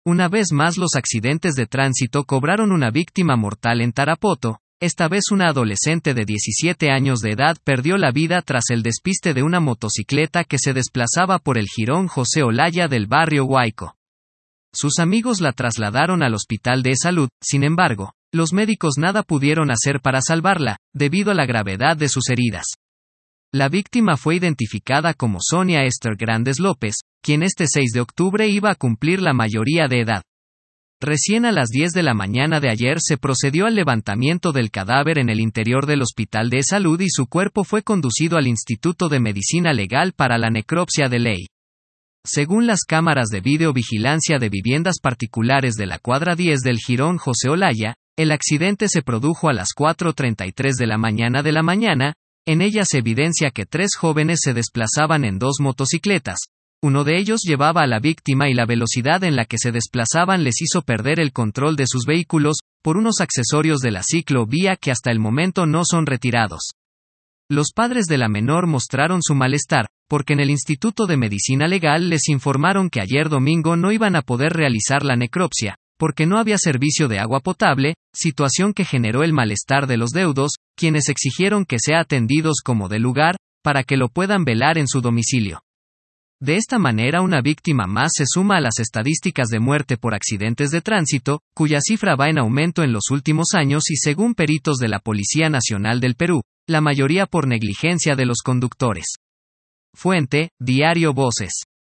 Una vez más los accidentes de tránsito cobraron una víctima mortal en Tarapoto. Esta vez una adolescente de 17 años de edad perdió la vida tras el despiste de una motocicleta que se desplazaba por el jirón José Olaya del barrio Huayco. Sus amigos la trasladaron al hospital de salud, sin embargo, los médicos nada pudieron hacer para salvarla, debido a la gravedad de sus heridas. La víctima fue identificada como Sonia Esther Grandes López, quien este 6 de octubre iba a cumplir la mayoría de edad. Recién a las 10 de la mañana de ayer se procedió al levantamiento del cadáver en el interior del Hospital de Salud y su cuerpo fue conducido al Instituto de Medicina Legal para la necropsia de ley. Según las cámaras de videovigilancia de viviendas particulares de la cuadra 10 del jirón José Olaya, el accidente se produjo a las 4:33 de la mañana. En ella se evidencia que 3 jóvenes se desplazaban en 2 motocicletas. Uno de ellos llevaba a la víctima y la velocidad en la que se desplazaban les hizo perder el control de sus vehículos, por unos accesorios de la ciclovía que hasta el momento no son retirados. Los padres de la menor mostraron su malestar, porque en el Instituto de Medicina Legal les informaron que ayer domingo no iban a poder realizar la necropsia, porque no había servicio de agua potable, situación que generó el malestar de los deudos, quienes exigieron que sea atendidos como de lugar, para que lo puedan velar en su domicilio. De esta manera una víctima más se suma a las estadísticas de muerte por accidentes de tránsito, cuya cifra va en aumento en los últimos años y según peritos de la Policía Nacional del Perú, la mayoría por negligencia de los conductores. Fuente, Diario Voces.